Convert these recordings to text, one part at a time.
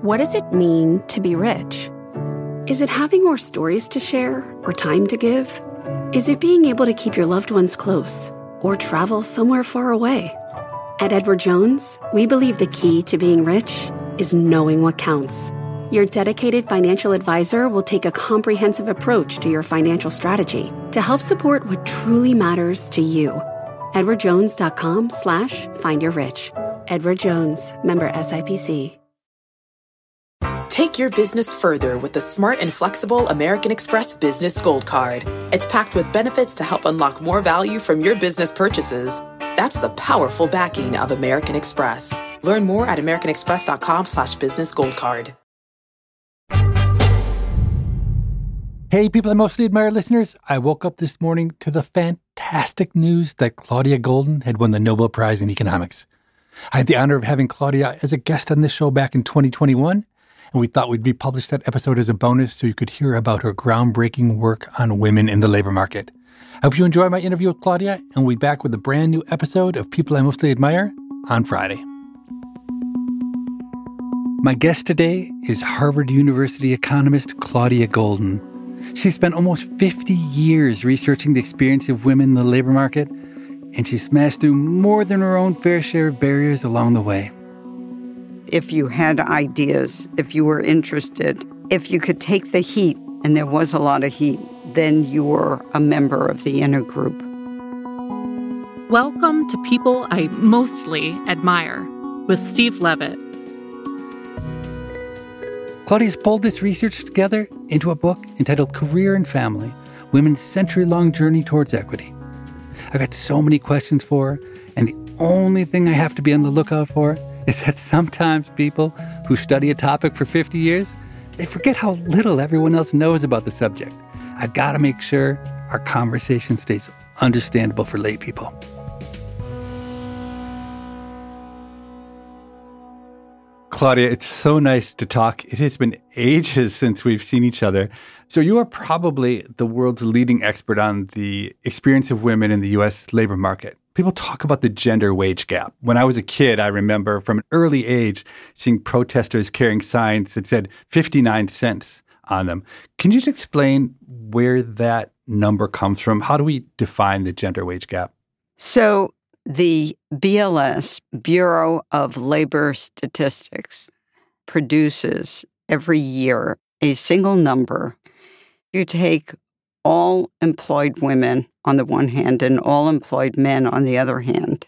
What does it mean to be rich? Is it having more stories to share or time to give? Is it being able to keep your loved ones close or travel somewhere far away? At Edward Jones, we believe the key to being rich is knowing what counts. Your dedicated financial advisor will take a comprehensive approach to your financial strategy to help support what truly matters to you. EdwardJones.com/findyourrich. Edward Jones, member SIPC. Take your business further with the smart and flexible American Express Business Gold Card. It's packed with benefits to help unlock more value from your business purchases. That's the powerful backing of American Express. Learn more at americanexpress.com/businessgoldcard. Hey, people I mostly admire listeners. I woke up this morning to the fantastic news that Claudia Goldin had won the Nobel Prize in Economics. I had the honor of having Claudia as a guest on this show back in 2021, and we thought we'd republish that episode as a bonus so you could hear about her groundbreaking work on women in the labor market. I hope you enjoy my interview with Claudia, and we'll be back with a brand new episode of People I Mostly Admire on Friday. My guest today is Harvard University economist Claudia Goldin. She spent almost 50 years researching the experience of women in the labor market, and she smashed through more than her own fair share of barriers along the way. If you had ideas, if you were interested, if you could take the heat, and there was a lot of heat, then you were a member of the inner group. Welcome to People I Mostly Admire with Steve Levitt. Claudia's pulled this research together into a book entitled Career and Family, Women's Century-Long Journey Towards Equity. I got so many questions for her, and the only thing I have to be on the lookout for is that sometimes people who study a topic for 50 years, they forget how little everyone else knows about the subject. I've got to make sure our conversation stays understandable for lay people. Claudia, it's so nice to talk. It has been ages since we've seen each other. So you are probably the world's leading expert on the experience of women in the U.S. labor market. People talk about the gender wage gap. When I was a kid, I remember from an early age seeing protesters carrying signs that said 59 cents on them. Can you just explain where that number comes from? How do we define the gender wage gap? So the BLS, Bureau of Labor Statistics, produces every year a single number. You take all employed women on the one hand and all employed men on the other hand.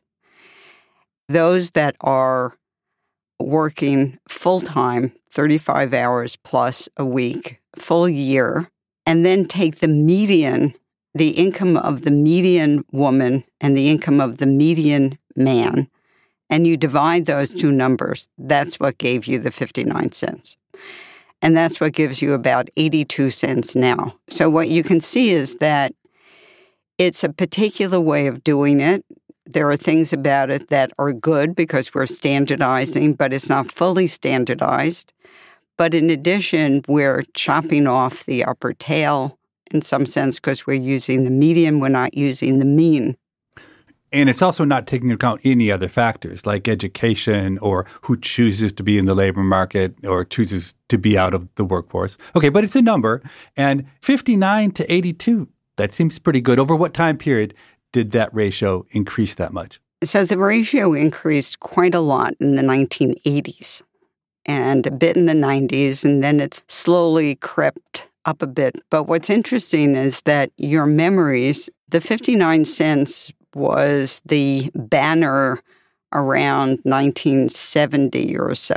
Those that are working full-time, 35 hours plus a week, full year, and then take the median, the income of the median woman and the income of the median man, and you divide those two numbers. That's what gave you the 59 cents. And that's what gives you about 82 cents now. So what you can see is that it's a particular way of doing it. There are things about it that are good because we're standardizing, but it's not fully standardized. But in addition, we're chopping off the upper tail in some sense because we're using the median, we're not using the mean. And it's also not taking into account any other factors like education or who chooses to be in the labor market or chooses to be out of the workforce. Okay, but it's a number. And 59 to 82, that seems pretty good. Over what time period did that ratio increase that much? So the ratio increased quite a lot in the 1980s and a bit in the 90s, and then it's slowly crept up a bit. But what's interesting is that your memories, the 59 cents was the banner around 1970 or so,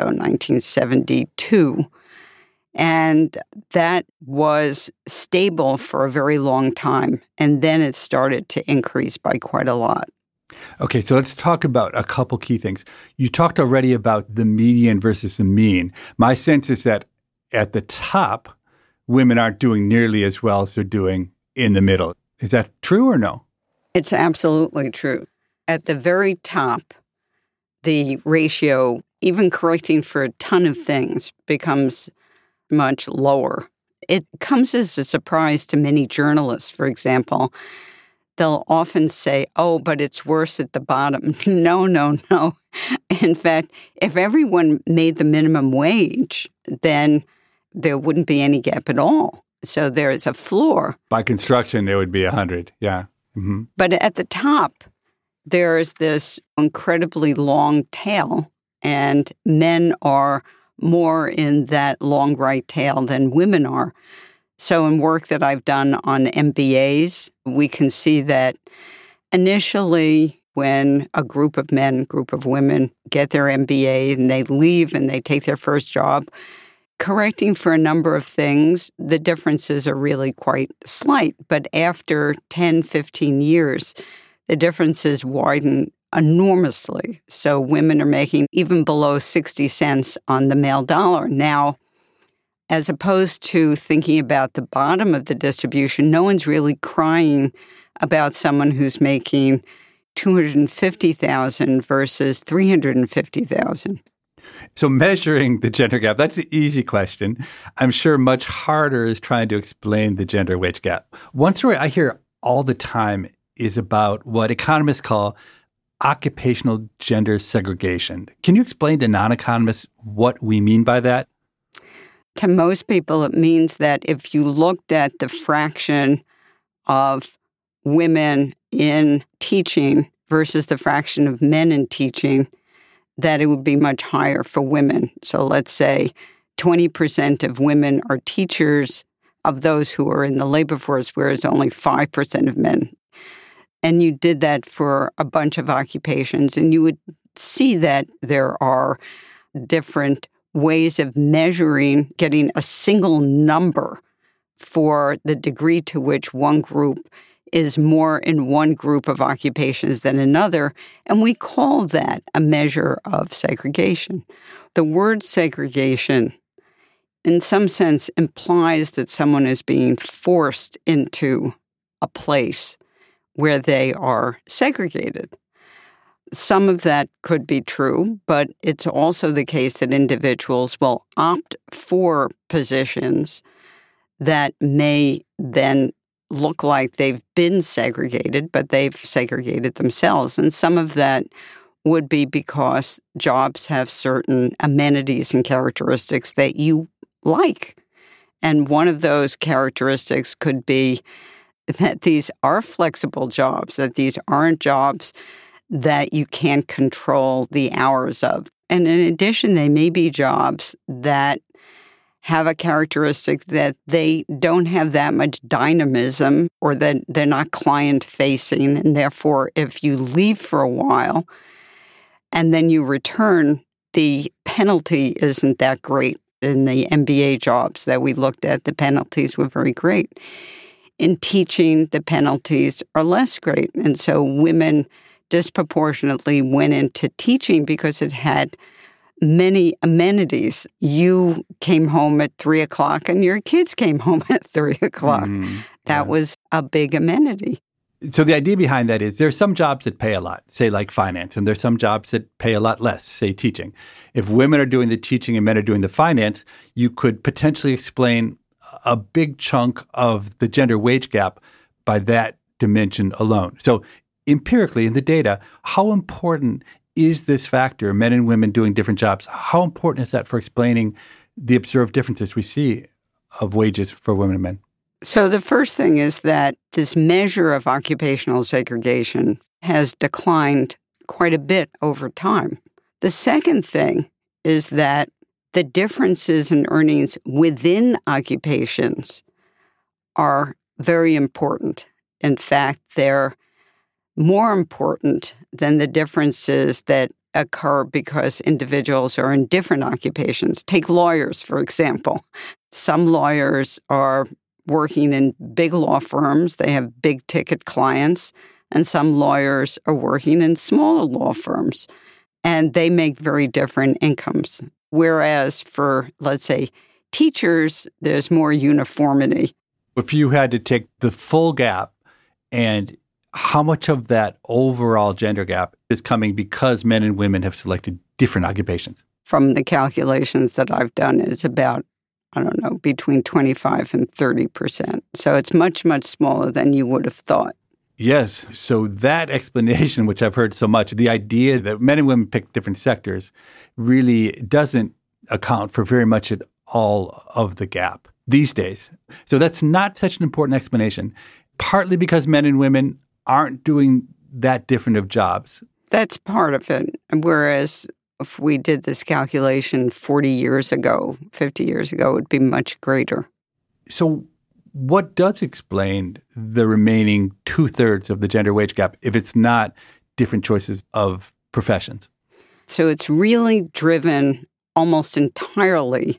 1972. And that was stable for a very long time. And then it started to increase by quite a lot. Okay, so let's talk about a couple key things. You talked already about the median versus the mean. My sense is that at the top, women aren't doing nearly as well as they're doing in the middle. Is that true or no? It's absolutely true. At the very top, the ratio, even correcting for a ton of things, becomes much lower. It comes as a surprise to many journalists, for example, they'll often say, oh, but it's worse at the bottom. No. In fact, if everyone made the minimum wage, then there wouldn't be any gap at all. So there is a floor. By construction, it would be 100, yeah. Mm-hmm. But at the top, there is this incredibly long tail, and men are more in that long right tail than women are. So in work that I've done on MBAs, we can see that initially when a group of men, group of women get their MBA and they leave and they take their first job, correcting for a number of things, the differences are really quite slight. But after 10, 15 years, the differences widen enormously. So women are making even below 60 cents on the male dollar. Now, as opposed to thinking about the bottom of the distribution, no one's really crying about someone who's making $250,000 versus $350,000. So measuring the gender gap, that's an easy question. I'm sure much harder is trying to explain the gender wage gap. One story I hear all the time is about what economists call occupational gender segregation. Can you explain to non-economists what we mean by that? To most people, it means that if you looked at the fraction of women in teaching versus the fraction of men in teaching, that it would be much higher for women. So let's say 20% of women are teachers of those who are in the labor force, whereas only 5% of men. And you did that for a bunch of occupations, and you would see that there are different ways of measuring, getting a single number for the degree to which one group is more in one group of occupations than another, and we call that a measure of segregation. The word segregation, in some sense, implies that someone is being forced into a place where they are segregated. Some of that could be true, but it's also the case that individuals will opt for positions that may then look like they've been segregated, but they've segregated themselves. And some of that would be because jobs have certain amenities and characteristics that you like. And one of those characteristics could be that these are flexible jobs, that these aren't jobs that you can't control the hours of. And in addition, they may be jobs that have a characteristic that they don't have that much dynamism or that they're not client-facing. And therefore, if you leave for a while and then you return, the penalty isn't that great. In the MBA jobs that we looked at, the penalties were very great. In teaching, the penalties are less great. And so women disproportionately went into teaching because it had many amenities. You came home at 3 o'clock and your kids came home at 3 o'clock. That was a big amenity. So the idea behind that is there's some jobs that pay a lot, say like finance, and there's some jobs that pay a lot less, say teaching. If women are doing the teaching and men are doing the finance, you could potentially explain a big chunk of the gender wage gap by that dimension alone. So empirically in the data, how important is this factor, men and women doing different jobs? How important is that for explaining the observed differences we see of wages for women and men? So the first thing is that this measure of occupational segregation has declined quite a bit over time. The second thing is that the differences in earnings within occupations are very important. In fact, they're more important than the differences that occur because individuals are in different occupations. Take lawyers, for example. Some lawyers are working in big law firms. They have big ticket clients. And some lawyers are working in smaller law firms. And they make very different incomes. Whereas for, let's say, teachers, there's more uniformity. If you had to take the full gap, and how much of that overall gender gap is coming because men and women have selected different occupations? From the calculations that I've done, it's about, between 25 and 30%. So it's much, much smaller than you would have thought. Yes. So that explanation, which I've heard so much, the idea that men and women pick different sectors really doesn't account for very much at all of the gap these days. So that's not such an important explanation, partly because men and women aren't doing that different of jobs. That's part of it. Whereas if we did this calculation 40 years ago, 50 years ago, it would be much greater. So what does explain the remaining 2/3 of the gender wage gap if it's not different choices of professions? So it's really driven almost entirely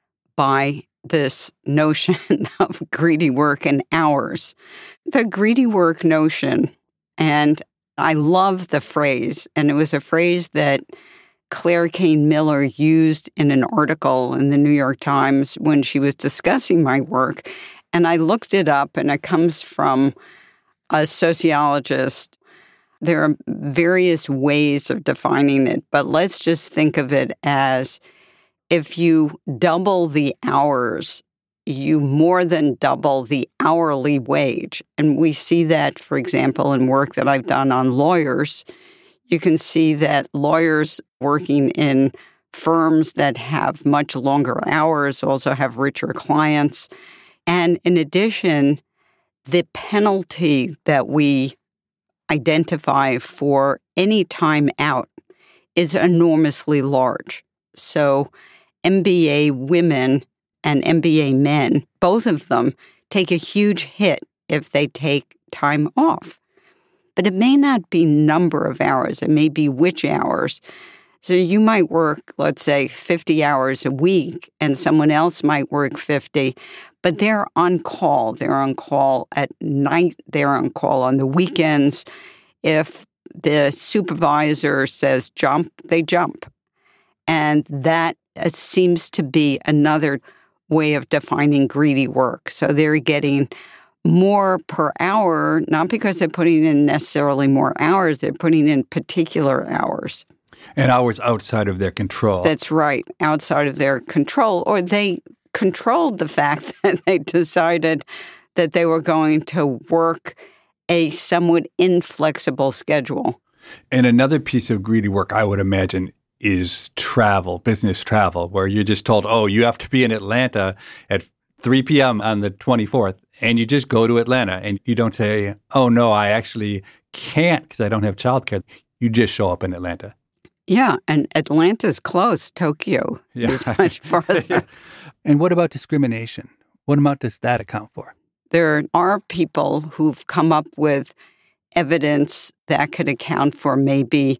by this notion of greedy work and hours. The greedy work notion, and I love the phrase, and it was a phrase that Claire Kane Miller used in an article in the New York Times when she was discussing my work. And I looked it up, and it comes from a sociologist. There are various ways of defining it, but let's just think of it as if you double the hours, you more than double the hourly wage. And we see that, for example, in work that I've done on lawyers. You can see that lawyers working in firms that have much longer hours also have richer clients. And in addition, the penalty that we identify for any time out is enormously large. So MBA women and MBA men, both of them, take a huge hit if they take time off. But it may not be number of hours. It may be which hours. So you might work, let's say, 50 hours a week, and someone else might work 50, but they're on call. They're on call at night. They're on call on the weekends. If the supervisor says jump, they jump. And that seems to be another way of defining greedy work. So they're getting more per hour, not because they're putting in necessarily more hours, they're putting in particular hours. And hours outside of their control. That's right, outside of their control. Or they controlled the fact that they decided that they were going to work a somewhat inflexible schedule. And another piece of greedy work, I would imagine, is travel, business travel, where you're just told, oh, you have to be in Atlanta at 3 p.m. on the 24th, and you just go to Atlanta, and you don't say, oh, no, I actually can't because I don't have childcare. You just show up in Atlanta. Yeah, and Atlanta's close. Tokyo is much farther. Yeah. And what about discrimination? What amount does that account for? There are people who've come up with evidence that could account for maybe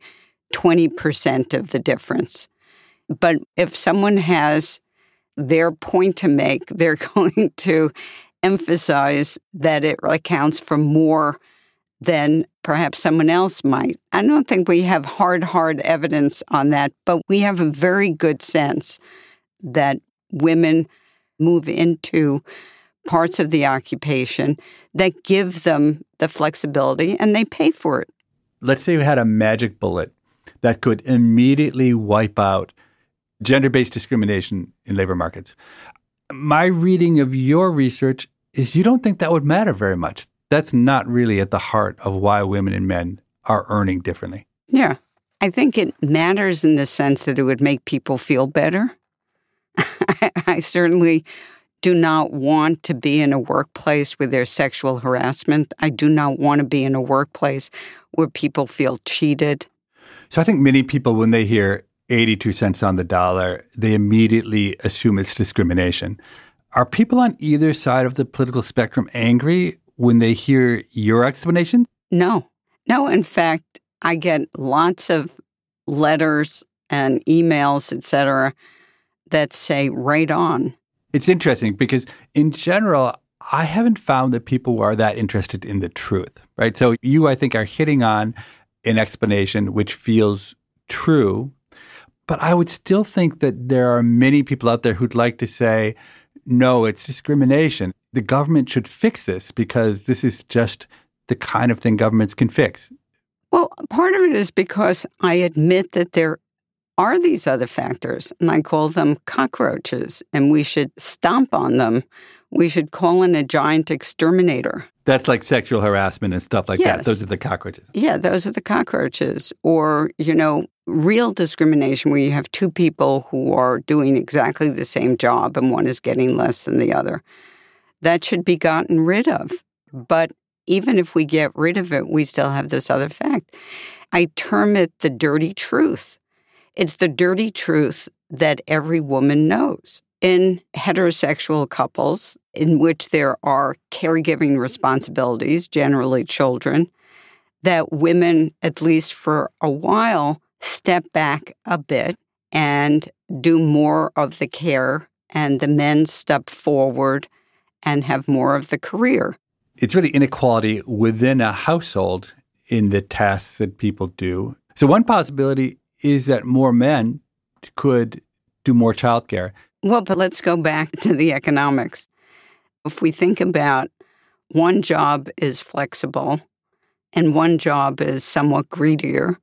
20% of the difference. But if someone has their point to make, they're going to emphasize that it accounts for more than perhaps someone else might. I don't think we have hard evidence on that, but we have a very good sense that women move into parts of the occupation that give them the flexibility, and they pay for it. Let's say we had a magic bullet that could immediately wipe out gender-based discrimination in labor markets. My reading of your research is you don't think that would matter very much. That's not really at the heart of why women and men are earning differently. Yeah. I think it matters in the sense that it would make people feel better. I certainly do not want to be in a workplace where there's sexual harassment. I do not want to be in a workplace where people feel cheated. So I think many people, when they hear 82 cents on the dollar, they immediately assume it's discrimination. Are people on either side of the political spectrum angry when they hear your explanation? No. No, in fact, I get lots of letters and emails, etc., that say right on. It's interesting because in general, I haven't found that people are that interested in the truth, right? So you, I think, are hitting on an explanation which feels true, but I would still think that there are many people out there who'd like to say, no, it's discrimination. The government should fix this because this is just the kind of thing governments can fix. Well, part of it is because I admit that there are these other factors, and I call them cockroaches, and we should stomp on them. We should call in a giant exterminator. That's like sexual harassment and stuff like that. Yes. Those are the cockroaches. Yeah, those are the cockroaches. Or, real discrimination where you have two people who are doing exactly the same job and one is getting less than the other. That should be gotten rid of. But even if we get rid of it, we still have this other fact. I term it the dirty truth. It's the dirty truth that every woman knows. In heterosexual couples, in which there are caregiving responsibilities, generally children, that women, at least for a while, step back a bit and do more of the care, and the men step forward and have more of the career. It's really inequality within a household in the tasks that people do. So one possibility is that more men could do more childcare. Well, but let's go back to the economics. If we think about one job is flexible and one job is somewhat greedier,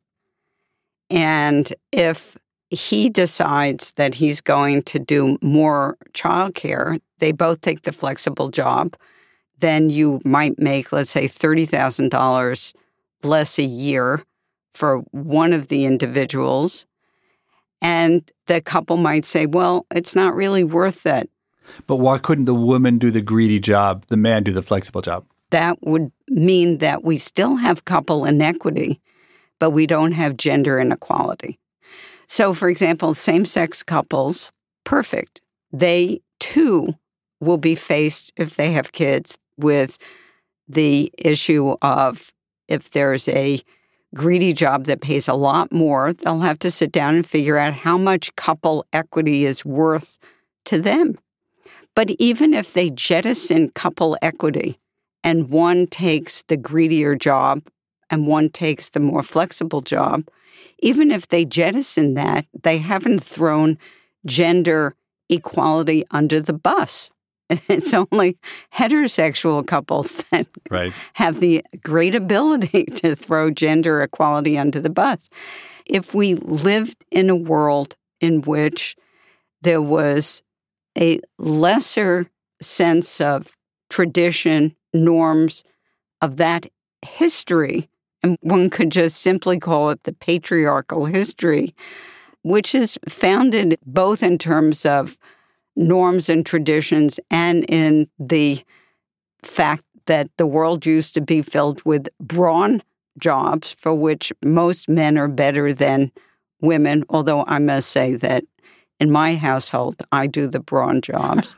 and if he decides that he's going to do more childcare, they both take the flexible job, then you might make, let's say, $30,000 less a year for one of the individuals. And the couple might say, well, it's not really worth it. But why couldn't the woman do the greedy job, the man do the flexible job? That would mean that we still have couple inequity, but we don't have gender inequality. So, for example, same-sex couples, perfect. They, too, will be faced, if they have kids, with the issue of if there's a greedy job that pays a lot more, they'll have to sit down and figure out how much couple equity is worth to them. But even if they jettison couple equity and one takes the greedier job and one takes the more flexible job, even if they jettison that, they haven't thrown gender equality under the bus. It's only heterosexual couples that have the great ability to throw gender equality under the bus. If we lived in a world in which there was a lesser sense of tradition, norms of that history, and one could just simply call it the patriarchal history, which is founded both in terms of norms and traditions and in the fact that the world used to be filled with brawn jobs for which most men are better than women, although I must say that in my household, I do the brawn jobs.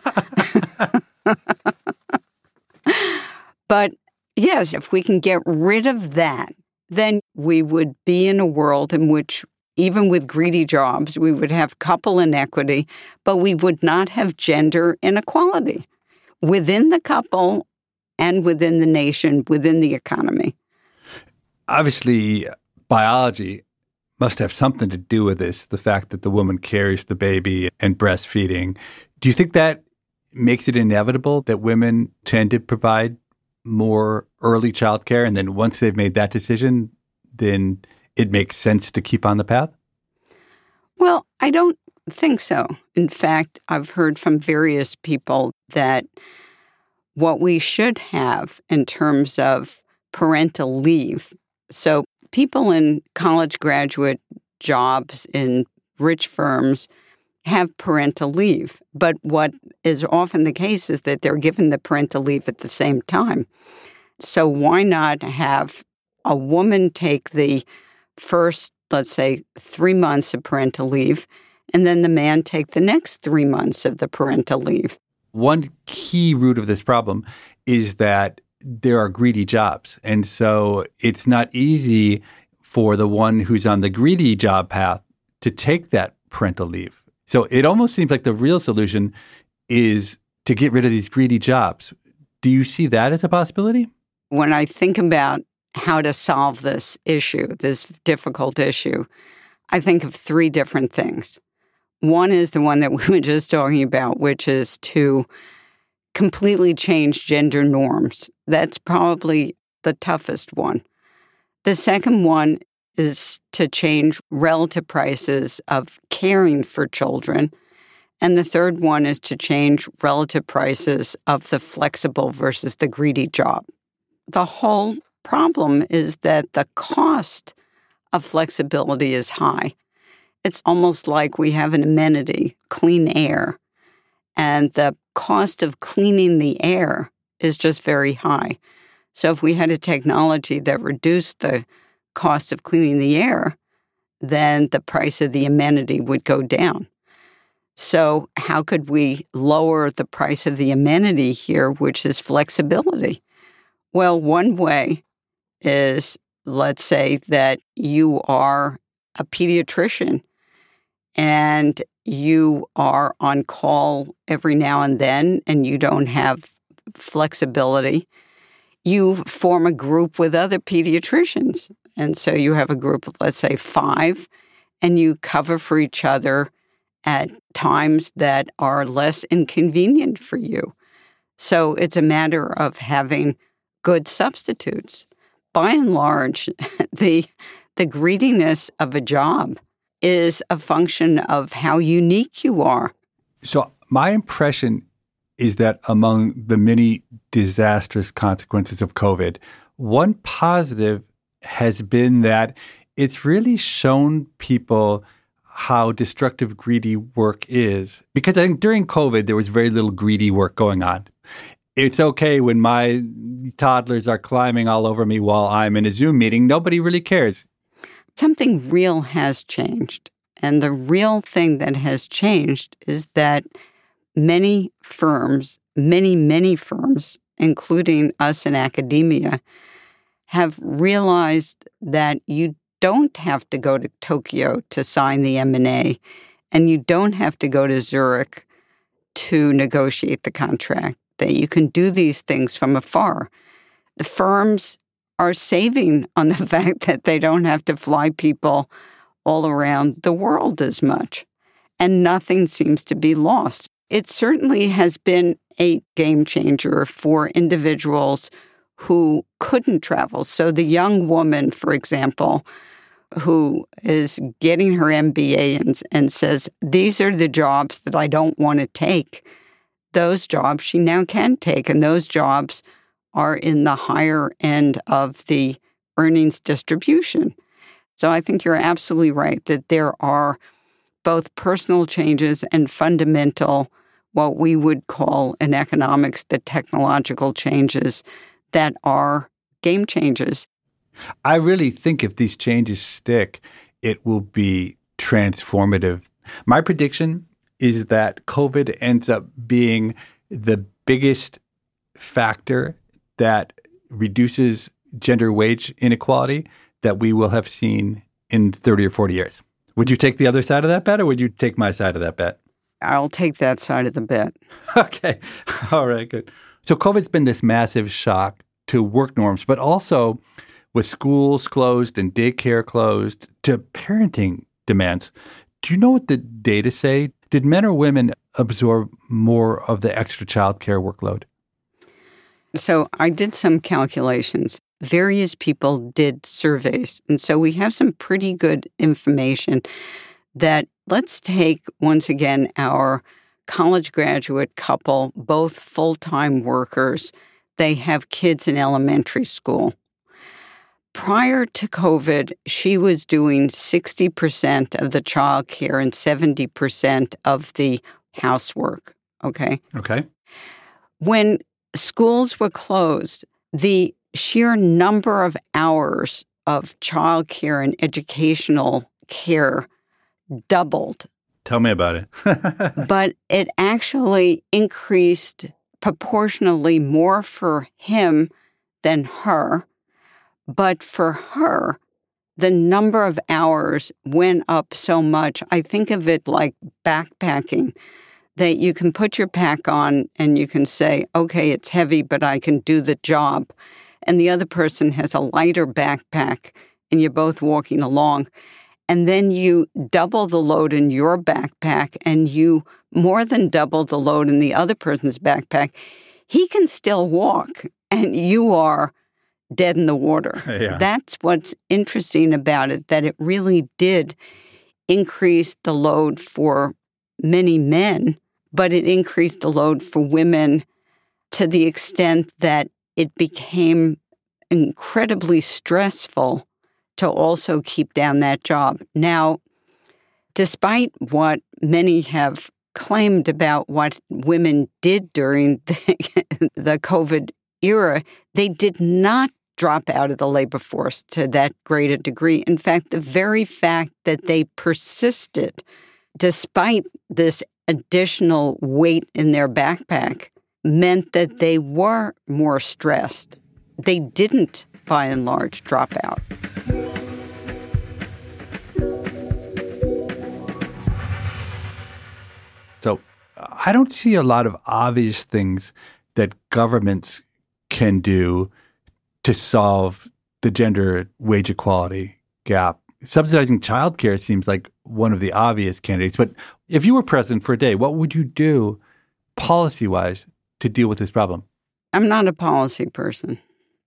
But yes, if we can get rid of that, then we would be in a world in which, even with greedy jobs, we would have couple inequity, but we would not have gender inequality within the couple and within the nation, within the economy. Obviously, biology must have something to do with this, the fact that the woman carries the baby and breastfeeding. Do you think that makes it inevitable that women tend to provide more early childcare, and then once they've made that decision, then it makes sense to keep on the path? Well, I don't think so. In fact, I've heard from various people that what we should have in terms of parental leave, so people in college graduate jobs in rich firms have parental leave. But what is often the case is that they're given the parental leave at the same time. So why not have a woman take the first, let's say, 3 months of parental leave, and then the man take the next 3 months of the parental leave? One key root of this problem is that there are greedy jobs. And so it's not easy for the one who's on the greedy job path to take that parental leave. So it almost seems like the real solution is to get rid of these greedy jobs. Do you see that as a possibility? When I think about how to solve this issue, this difficult issue, I think of 3 different things. One is the one that we were just talking about, which is to completely change gender norms. That's probably the toughest one. The second one is to change relative prices of caring for children. And the third one is to change relative prices of the flexible versus the greedy job. the whole problem is that the cost of flexibility is high. It's almost like we have an amenity, clean air, and the cost of cleaning the air is just very high. So if we had a technology that reduced the cost of cleaning the air, then the price of the amenity would go down. So how could we lower the price of the amenity here, which is flexibility? Well, one way is, let's say that you are a pediatrician and you are on call every now and then and you don't have flexibility. You form a group with other pediatricians. And so you have a group of, let's say, 5, and you cover for each other at times that are less inconvenient for you. So it's a matter of having good substitutes. By and large, the greediness of a job is a function of how unique you are. So my impression is that among the many disastrous consequences of COVID, one positive has been that it's really shown people how destructive greedy work is. Because I think during COVID, there was very little greedy work going on. It's okay when my toddlers are climbing all over me while I'm in a Zoom meeting. Nobody really cares. Something real has changed. And the real thing that has changed is that many firms, many firms, including us in academia, have realized that you don't have to go to Tokyo to sign the M&A, and you don't have to go to Zurich to negotiate the contract, that you can do these things from afar. The firms are saving on the fact that they don't have to fly people all around the world as much, and nothing seems to be lost. It certainly has been a game changer for individuals who couldn't travel. So the young woman, for example, who is getting her MBA and says, these are the jobs that I don't want to take. Those jobs she now can take, and those jobs are in the higher end of the earnings distribution. So I think you're absolutely right that there are both personal changes and fundamental, what we would call in economics, the technological changes that are game changers. I really think if these changes stick, it will be transformative. My prediction is that COVID ends up being the biggest factor that reduces gender wage inequality that we will have seen in 30 or 40 years. Would you take the other side of that bet, or would you take my side of that bet? I'll take that side of the bet. Okay. All right, good. So COVID's been this massive shock to work norms, but also with schools closed and daycare closed, to parenting demands. Do you know what the data say? Did men or women absorb more of the extra childcare workload? So I did some calculations. Various people did surveys. And so we have some pretty good information that, let's take, once again, our college graduate couple, both full-time workers. They have kids in elementary school. Prior to COVID, she was doing 60% of the childcare and 70% of the housework, okay? Okay. When schools were closed, the sheer number of hours of childcare and educational care doubled. Tell me about it. But it actually increased proportionally more for him than her. But for her, the number of hours went up so much. I think of it like backpacking, that you can put your pack on and you can say, okay, it's heavy, but I can do the job. And the other person has a lighter backpack and you're both walking along. And then you double the load in your backpack and you more than double the load in the other person's backpack. He can still walk and you are dead in the water. Yeah. That's what's interesting about it, that it really did increase the load for many men, but it increased the load for women to the extent that it became incredibly stressful to also keep down that job. Now, despite what many have claimed about what women did during the COVID era, they did not drop out of the labor force to that great a degree. In fact, the very fact that they persisted, despite this additional weight in their backpack, meant that they were more stressed. They didn't, by and large, drop out. So I don't see a lot of obvious things that governments can do to solve the gender wage equality gap. Subsidizing childcare seems like one of the obvious candidates. But if you were president for a day, what would you do policy-wise to deal with this problem? I'm not a policy person.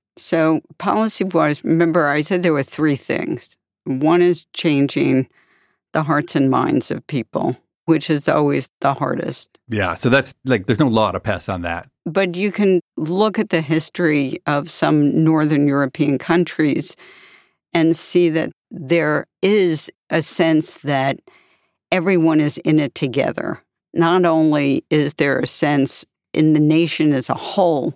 So policy-wise, remember I said there were three things. One is changing the hearts and minds of people, which is always the hardest. Yeah, so that's like, there's no law to pass on that. But you can look at the history of some Northern European countries and see that there is a sense that everyone is in it together. Not only is there a sense in the nation as a whole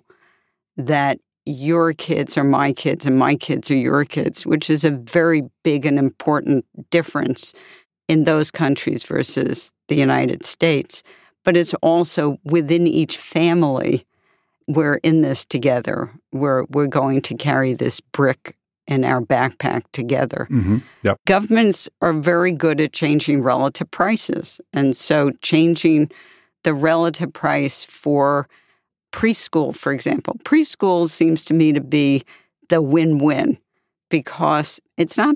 that your kids are my kids and my kids are your kids, which is a very big and important difference in those countries versus the United States. But it's also within each family, we're in this together. We're going to carry this brick in our backpack together. Mm-hmm. Yep. Governments are very good at changing relative prices. And so changing the relative price for preschool, for example. Preschool seems to me to be the win-win because it's not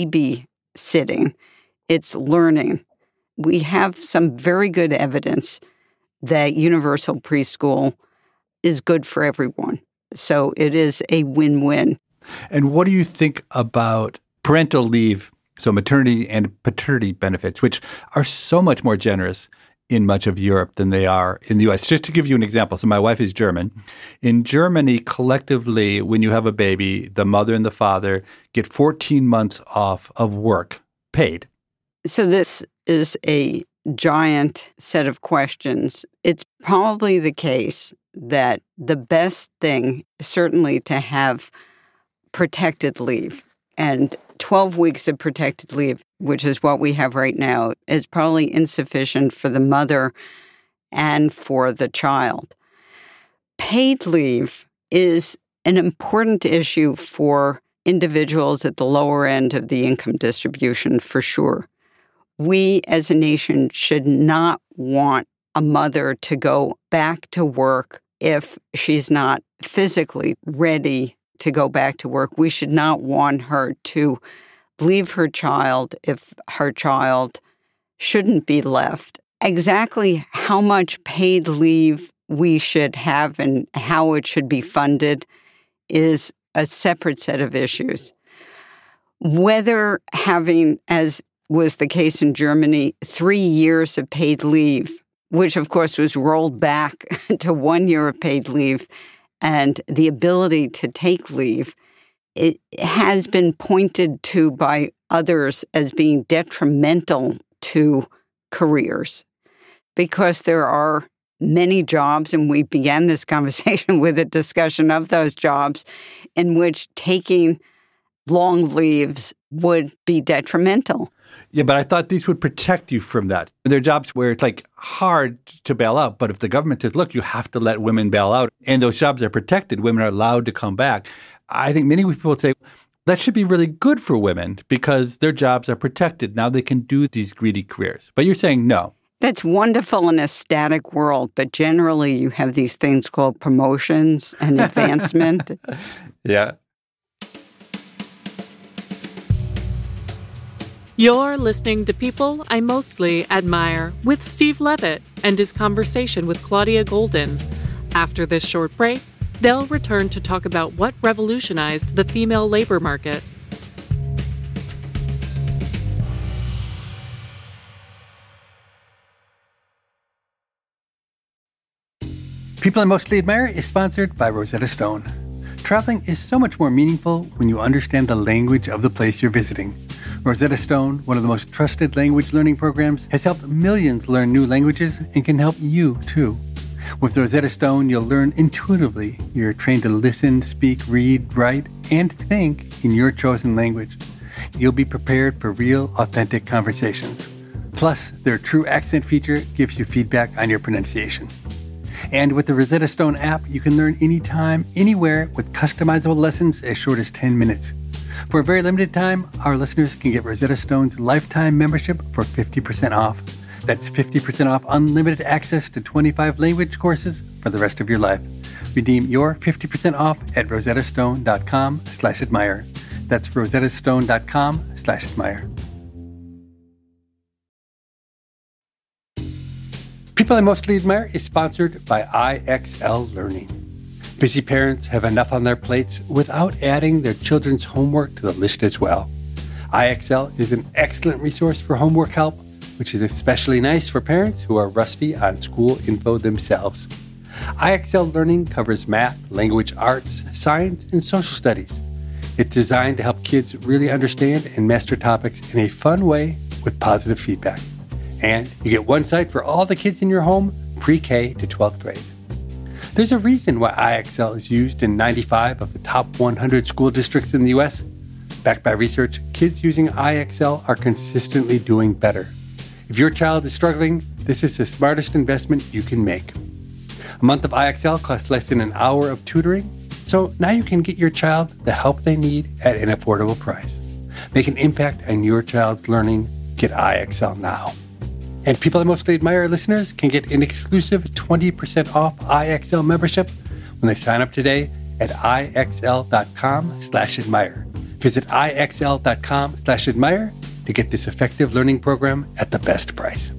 babysitting, it's learning. We have some very good evidence that universal preschool is good for everyone. So it is a win-win. And what do you think about parental leave, so maternity and paternity benefits, which are so much more generous in much of Europe than they are in the U.S.? Just to give you an example, so my wife is German. In Germany, collectively, when you have a baby, the mother and the father get 14 months off of work, paid. So this is a giant set of questions. It's probably the case that the best thing, certainly to have protected leave, and 12 weeks of protected leave, which is what we have right now, is probably insufficient for the mother and for the child. Paid leave is an important issue for individuals at the lower end of the income distribution, for sure. We as a nation should not want a mother to go back to work if she's not physically ready to go back to work. We should not want her to leave her child if her child shouldn't be left. Exactly how much paid leave we should have and how it should be funded is a separate set of issues. Whether having, as was the case in Germany, 3 years of paid leave, which of course was rolled back to 1 year of paid leave, and the ability to take leave, it has been pointed to by others as being detrimental to careers because there are many jobs, and we began this conversation with a discussion of those jobs in which taking long leaves would be detrimental. Yeah, but I thought these would protect you from that. There are jobs where it's like hard to bail out, but if the government says, look, you have to let women bail out, and those jobs are protected, women are allowed to come back, I think many people would say that should be really good for women because their jobs are protected. Now they can do these greedy careers. But you're saying no. That's wonderful in a static world, but generally you have these things called promotions and advancement. Yeah. You're listening to People I Mostly Admire with Steve Levitt and his conversation with Claudia Goldin. After this short break, they'll return to talk about what revolutionized the female labor market. People I Mostly Admire is sponsored by Rosetta Stone. traveling is so much more meaningful when you understand the language of the place you're visiting. Rosetta Stone, one of the most trusted language learning programs, has helped millions learn new languages and can help you too. With Rosetta Stone, you'll learn intuitively. You're trained to listen, speak, read, write, and think in your chosen language. You'll be prepared for real, authentic conversations. Plus, their True Accent feature gives you feedback on your pronunciation. And with the Rosetta Stone app, you can learn anytime, anywhere with customizable lessons as short as 10 minutes. For a very limited time, our listeners can get Rosetta Stone's lifetime membership for 50% off. That's 50% off unlimited access to 25 language courses for the rest of your life. Redeem your 50% off at rosettastone.com/admire. That's rosettastone.com/admire. People I Mostly Admire is sponsored by IXL Learning. Busy parents have enough on their plates without adding their children's homework to the list as well. IXL is an excellent resource for homework help, which is especially nice for parents who are rusty on school info themselves. IXL Learning covers math, language arts, science, and social studies. It's designed to help kids really understand and master topics in a fun way with positive feedback. And you get one site for all the kids in your home, pre-K to 12th grade. There's a reason why IXL is used in 95 of the top 100 school districts in the U.S. Backed by research, kids using IXL are consistently doing better. If your child is struggling, this is the smartest investment you can make. A month of IXL costs less than an hour of tutoring, so now you can get your child the help they need at an affordable price. Make an impact on your child's learning. Get IXL now. And People I Mostly Admire listeners can get an exclusive 20% off IXL membership when they sign up today at IXL.com/admire. Visit IXL.com/admire to get this effective learning program at the best price.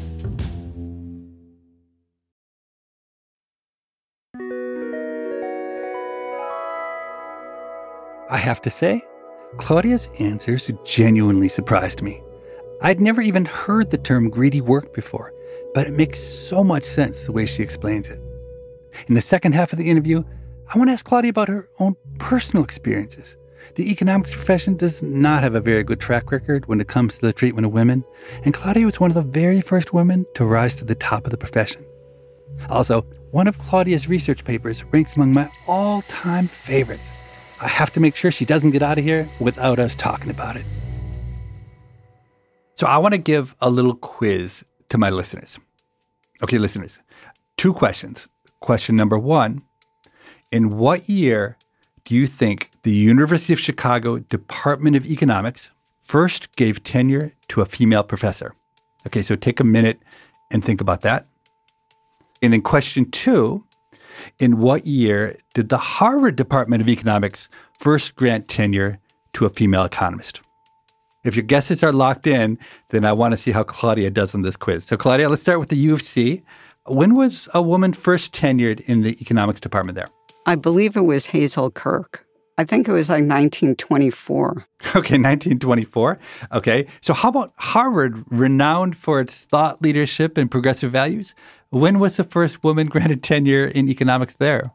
I have to say, Claudia's answers genuinely surprised me. I'd never even heard the term greedy work before, but it makes so much sense the way she explains it. In the second half of the interview, I want to ask Claudia about her own personal experiences. The economics profession does not have a very good track record when it comes to the treatment of women, and Claudia was one of the very first women to rise to the top of the profession. Also, one of Claudia's research papers ranks among my all-time favorites. I have to make sure she doesn't get out of here without us talking about it. So I want to give a little quiz to my listeners. Okay, listeners, 2 questions. Question number 1, in what year do you think the University of Chicago Department of Economics first gave tenure to a female professor? Okay, so take a minute and think about that. And then question 2, in what year did the Harvard Department of Economics first grant tenure to a female economist? If your guesses are locked in, then I want to see how Claudia does on this quiz. So Claudia, let's start with the U of C. When was a woman first tenured in the economics department there? I believe it was Hazel Kirk. I think it was like 1924. Okay, 1924. Okay, so how about Harvard, renowned for its thought leadership and progressive values? When was the first woman granted tenure in economics there?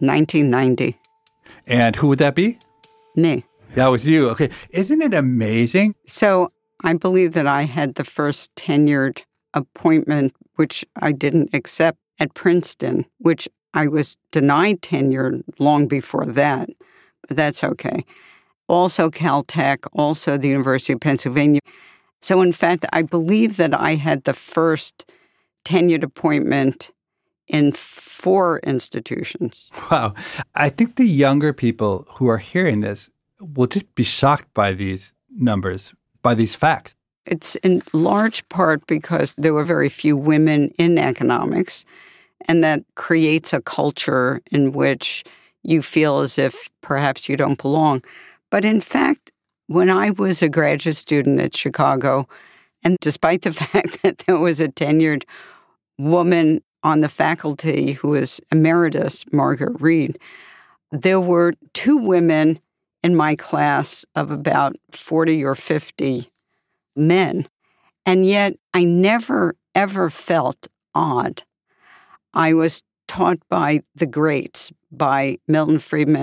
1990. And who would that be? Me. That was you. Okay. Isn't it amazing? So I believe that I had the first tenured appointment, which I didn't accept, at Princeton, which I was denied tenure long before that. But that's okay. Also Caltech, also the University of Pennsylvania. So in fact, I believe that I had the first tenured appointment in 4 institutions. Wow. I think the younger people who are hearing this will just be shocked by these numbers, by these facts. It's in large part because there were very few women in economics, and that creates a culture in which you feel as if perhaps you don't belong. But in fact, when I was a graduate student at Chicago, and despite the fact that there was a tenured woman on the faculty who was emeritus, Margaret Reed, there were 2 women in my class of about 40 or 50 men. And yet I never, ever felt odd. I was taught by the greats, by Milton Friedman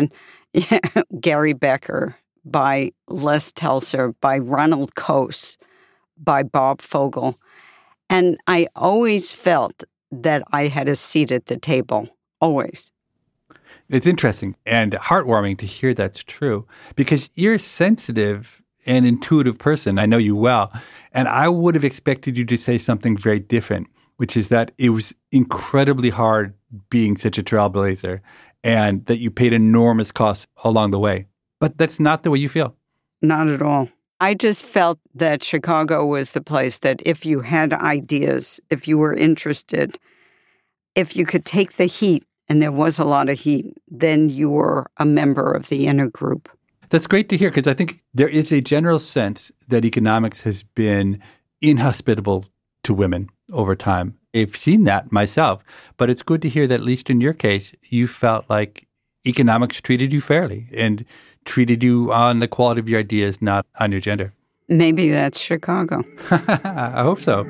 Yeah, Gary Becker, by Les Telser, by Ronald Coase, by Bob Fogel. And I always felt that I had a seat at the table, always. It's interesting and heartwarming to hear that's true because you're a sensitive and intuitive person. I know you well. And I would have expected you to say something very different, which is that it was incredibly hard being such a trailblazer and that you paid enormous costs along the way. But that's not the way you feel. Not at all. I just felt that Chicago was the place that if you had ideas, if you were interested, if you could take the heat, and there was a lot of heat, then you were a member of the inner group. That's great to hear because I think there is a general sense that economics has been inhospitable to women over time. I've seen that myself, but it's good to hear that at least in your case, you felt like economics treated you fairly and treated you on the quality of your ideas, not on your gender. Maybe that's Chicago. I hope so.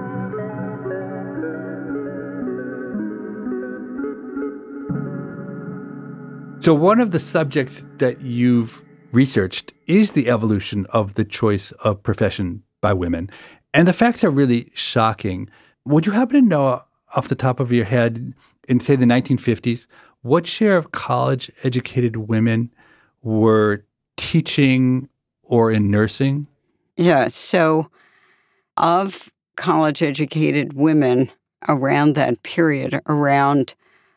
So one of the subjects that you've researched is the evolution of the choice of profession by women. And the facts are really shocking. Would you happen to know off the top of your head, in, say, the 1950s, what share of college-educated women were teaching or in nursing? Yeah, so of college-educated women around that period, around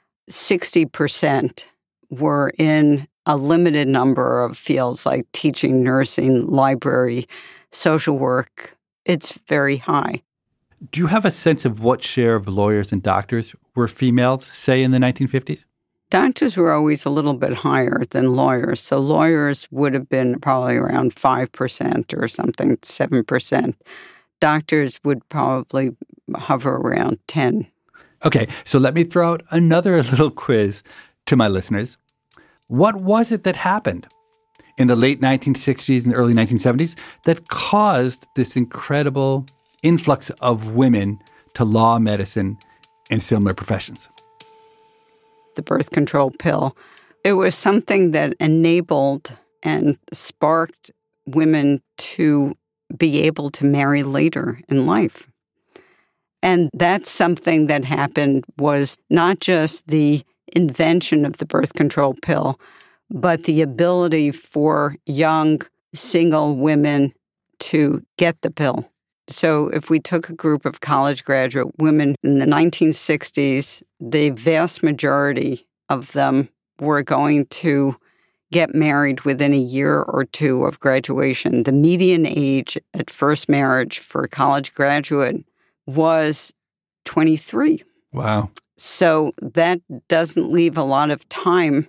60% were in a limited number of fields like teaching, nursing, library, social work. It's very high. Do you have a sense of what share of lawyers and doctors were females, say, in the 1950s? Doctors were always a little bit higher than lawyers. So lawyers would have been probably around 5% or something, 7%. Doctors would probably hover around 10. Okay, so let me throw out another little quiz to my listeners. What was it that happened in the late 1960s and early 1970s that caused this incredible influx of women to law, medicine, and similar professions? The birth control pill. It was something that enabled and sparked women to be able to marry later in life. And that's something that happened was not just the invention of the birth control pill, but the ability for young single women to get the pill. So if we took a group of college graduate women in the 1960s, the vast majority of them were going to get married within a year or two of graduation. The median age at first marriage for a college graduate was 23. Wow. So that doesn't leave a lot of time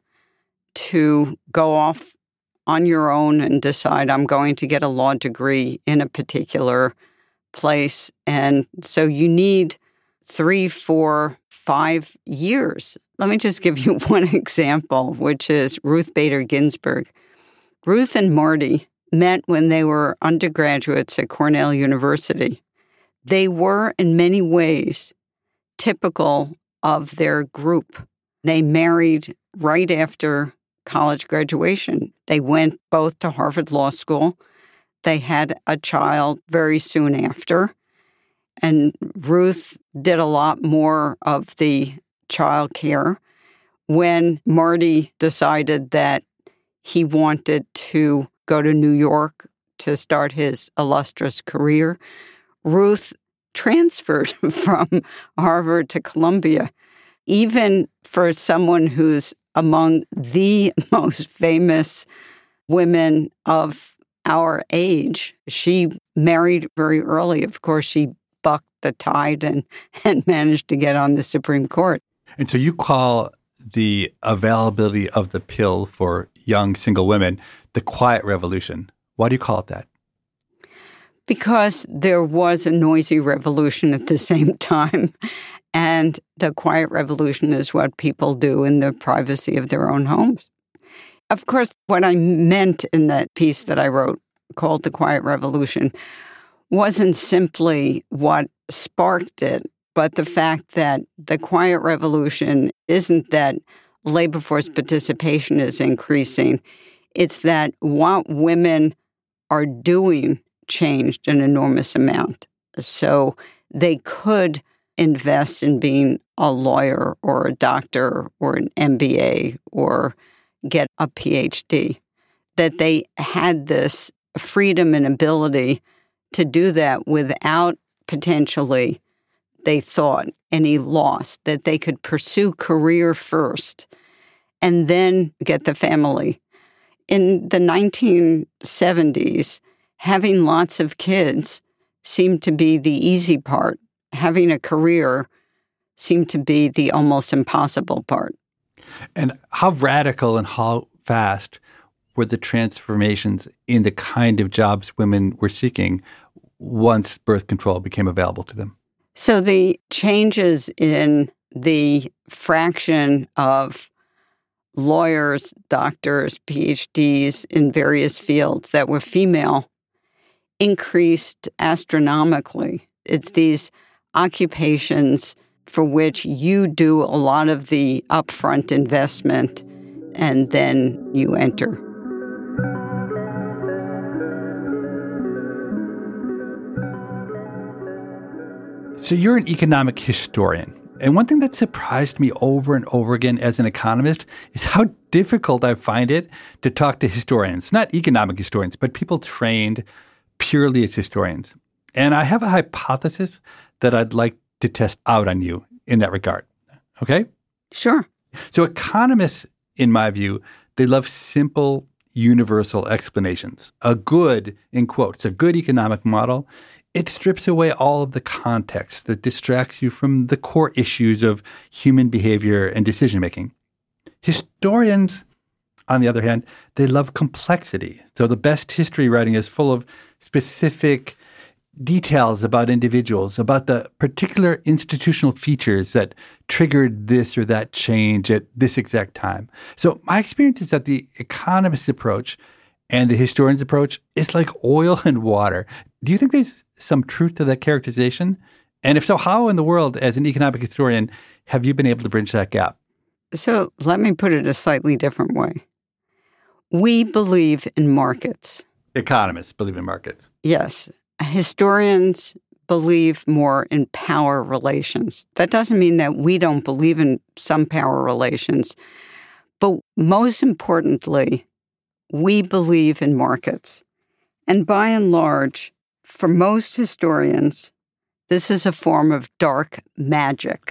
to go off on your own and decide, I'm going to get a law degree in a particular place. And so you need 3, 4, 5 years. Let me just give you one example, which is Ruth Bader Ginsburg. Ruth and Marty met when they were undergraduates at Cornell University. They were, in many ways, typical of their group. They married right after college graduation. They went both to Harvard Law School. They had a child very soon after. And Ruth did a lot more of the child care. When Marty decided that he wanted to go to New York to start his illustrious career, Ruth transferred from Harvard to Columbia. Even for someone who's among the most famous women of our age, she married very early. Of course, she bucked the tide and managed to get on the Supreme Court. And so you call the availability of the pill for young single women the quiet revolution. Why do you call it that? Because there was a noisy revolution at the same time. And the quiet revolution is what people do in the privacy of their own homes. Of course, what I meant in that piece that I wrote called The Quiet Revolution wasn't simply what sparked it, but the fact that the quiet revolution isn't that labor force participation is increasing. It's that what women are doing changed an enormous amount. So they could invest in being a lawyer or a doctor or an MBA or get a PhD, that they had this freedom and ability to do that without potentially, they thought, any loss, that they could pursue career first and then get the family. In the 1970s, having lots of kids seemed to be the easy part. Having a career seemed to be the almost impossible part. And how radical and how fast were the transformations in the kind of jobs women were seeking once birth control became available to them? So the changes in the fraction of lawyers, doctors, PhDs in various fields that were female increased astronomically. It's these occupations for which you do a lot of the upfront investment and then you enter. So you're an economic historian. And one thing that surprised me over and over again as an economist is how difficult I find it to talk to historians, not economic historians, but people trained purely as historians. And I have a hypothesis that I'd like to test out on you in that regard. Okay? Sure. So economists, in my view, they love simple, universal explanations. A good, in quotes, a good economic model, it strips away all of the context that distracts you from the core issues of human behavior and decision-making. Historians, on the other hand, they love complexity. So the best history writing is full of specific details about individuals, about the particular institutional features that triggered this or that change at this exact time. So my experience is that the economist's approach and the historian's approach is like oil and water. Do you think there's some truth to that characterization? And if so, how in the world, as an economic historian, have you been able to bridge that gap? So let me put it a slightly different way. We believe in markets. Economists believe in markets. Yes. Historians believe more in power relations. That doesn't mean that we don't believe in some power relations. But most importantly, we believe in markets. And by and large, for most historians, this is a form of dark magic.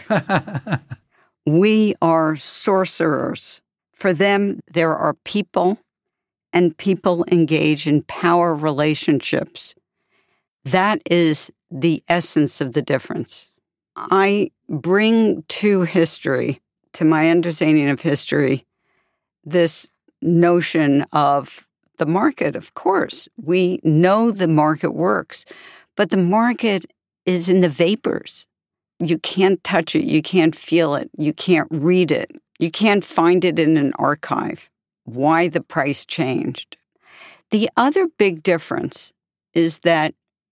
We are sorcerers. For them, there are people, and people engage in power relationships. That is the essence of the difference. I bring to history, to my understanding of history, this notion of the market. Of course, we know the market works, but the market is in the vapors. You can't touch it. You can't feel it. You can't read it. You can't find it in an archive, why the price changed. The other big difference is that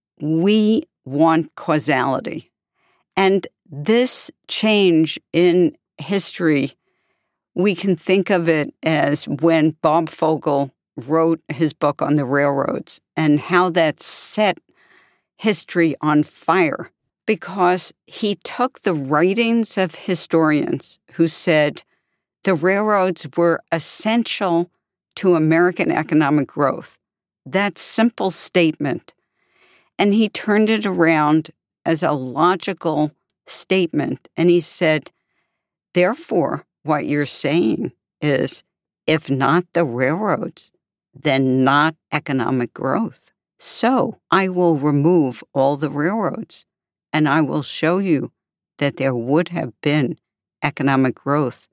we want causality. And this change in history, we can think of it as when Bob Fogel wrote his book on the railroads and how that set history on fire, because he took the writings of historians who said the railroads were essential to American economic growth. That simple statement. And he turned it around as a logical statement. And he said, therefore, what you're saying is, if not the railroads, then not economic growth. So I will remove all the railroads, and I will show you that there would have been economic growth,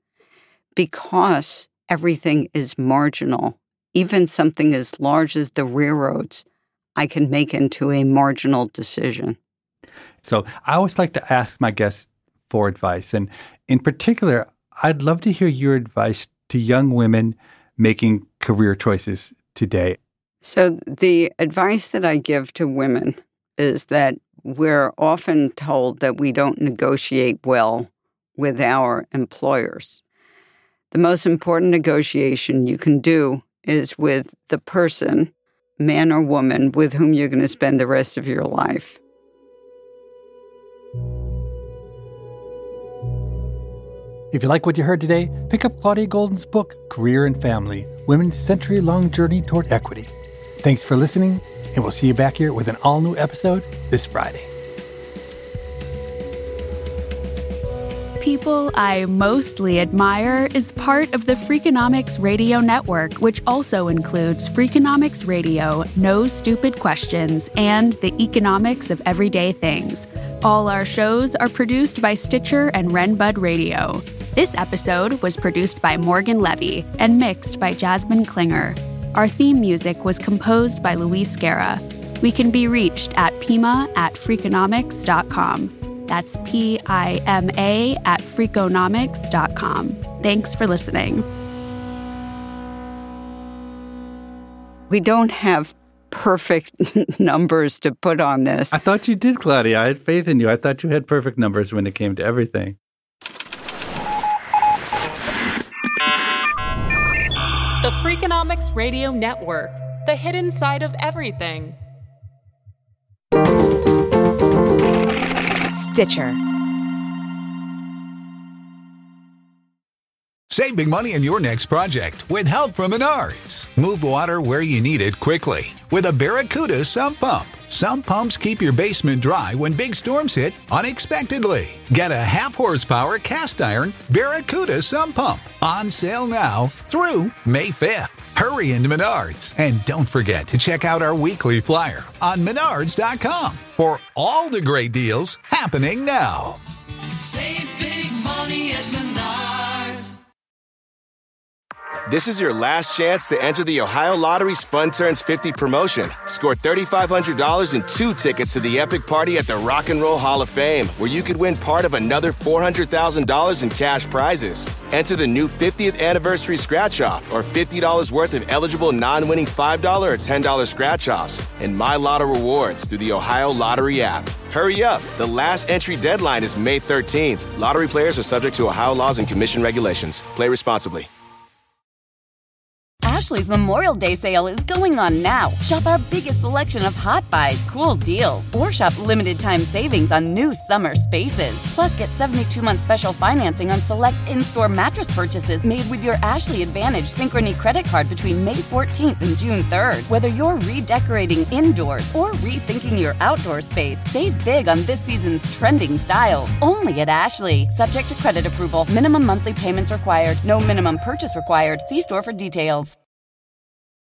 because everything is marginal. Even something as large as the railroads, I can make into a marginal decision. So I always like to ask my guests for advice. And in particular, I'd love to hear your advice to young women making career choices today. So the advice that I give to women is that we're often told that we don't negotiate well with our employers. The most important negotiation you can do is with the person, man or woman, with whom you're going to spend the rest of your life. If you like what you heard today, pick up Claudia Goldin's book, Career and Family, Women's Century-Long Journey Toward Equity. Thanks for listening, and we'll see you back here with an all-new episode this Friday. People I Mostly Admire is part of the Freakonomics Radio Network, which also includes Freakonomics Radio, No Stupid Questions, and The Economics of Everyday Things. All our shows are produced by Stitcher and Renbud Radio. This episode was produced by Morgan Levy and mixed by Jasmine Klinger. Our theme music was composed by Luis Guerra. We can be reached at pima@freakonomics.com. That's PIMA@freakonomics.com. Thanks for listening. We don't have perfect numbers to put on this. I thought you did, Claudia. I had faith in you. I thought you had perfect numbers when it came to everything. The Freakonomics Radio Network, the hidden side of everything. Stitcher. Save big money on your next project with help from Menards. Move water where you need it quickly with a Barracuda sump pump. Sump pumps keep your basement dry when big storms hit unexpectedly. Get a half-horsepower cast-iron Barracuda sump pump. On sale now through May 5th. Hurry into Menards. And don't forget to check out our weekly flyer on Menards.com for all the great deals happening now. Save big money at Menards. This is your last chance to enter the Ohio Lottery's Fun Turns 50 promotion. Score $3,500 and 2 tickets to the epic party at the Rock and Roll Hall of Fame, where you could win part of another $400,000 in cash prizes. Enter the new 50th anniversary scratch-off or $50 worth of eligible non-winning $5 or $10 scratch-offs and My Lotto rewards through the Ohio Lottery app. Hurry up. The last entry deadline is May 13th. Lottery players are subject to Ohio laws and commission regulations. Play responsibly. Ashley's Memorial Day sale is going on now. Shop our biggest selection of hot buys, cool deals, or shop limited time savings on new summer spaces. Plus, get 72-month special financing on select in-store mattress purchases made with your Ashley Advantage Synchrony credit card between May 14th and June 3rd. Whether you're redecorating indoors or rethinking your outdoor space, save big on this season's trending styles. Only at Ashley. Subject to credit approval. Minimum monthly payments required. No minimum purchase required. See store for details.